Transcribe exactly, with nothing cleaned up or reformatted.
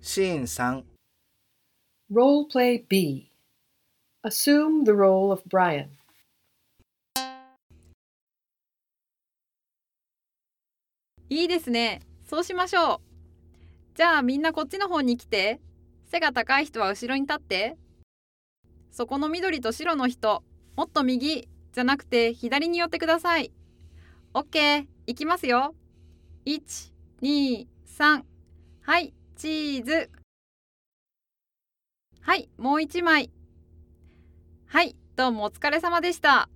シーンさん。 Role Play B. Assume the role of Brian. いいですね。そうしましょう。じゃあみんなこっちの方に来て。背が高い人は後ろに立って。そこの緑と白の人、もっと右じゃなくて左に寄ってください。オッケー、いきますよ。いち、に、さん。はい、チーズ。はい、もう一枚。はい、どうもお疲れ様でした。